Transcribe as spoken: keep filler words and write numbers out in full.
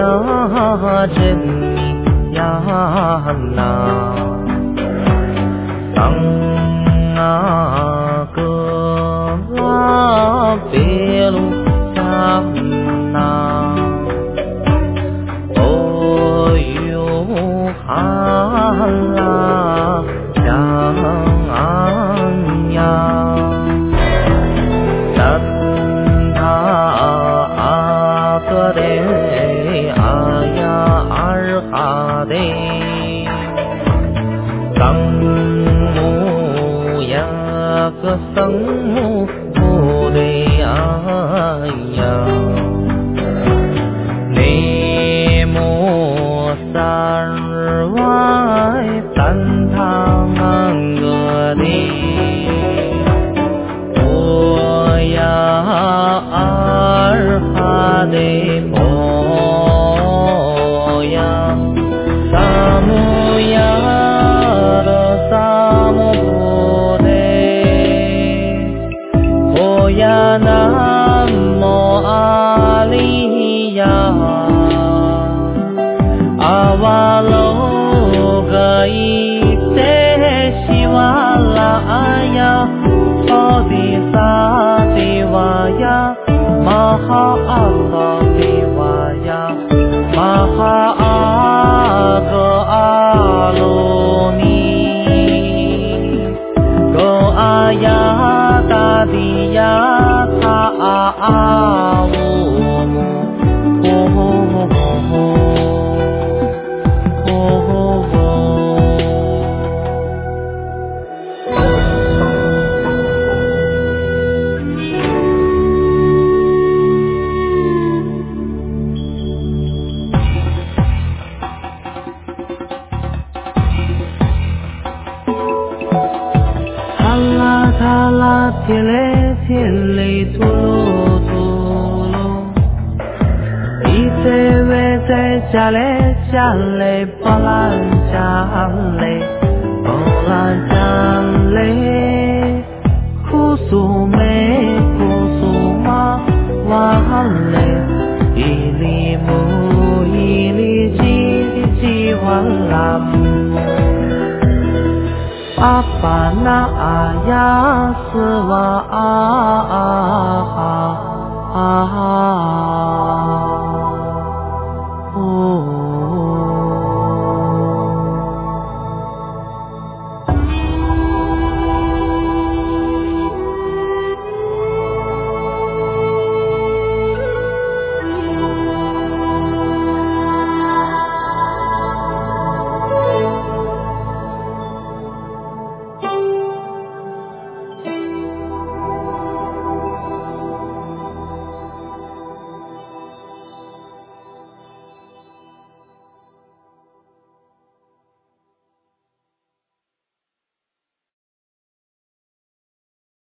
呀真呀那当啊个啊别路上那哦哟哈啦江呀个生母不对啊呀，你莫三外三堂个的，我呀二哈的婆呀，萨姆呀的萨姆。呀南无阿里呀，阿瓦罗格伊塞西瓦拉呀，奥迪萨迪瓦呀，玛哈阿萨迪瓦呀，玛哈阿格阿罗尼，格阿呀达迪呀。啊呜姆，哦哦哦塔拉塔拉天嘞天嘞吐噜吐噜，一在外在家嘞家嘞波兰家嘞波兰家嘞，苦苏梅苦苏马哇嘞，一里木一里吉吉哇啦木。阿巴那阿呀斯瓦啊啊啊啊。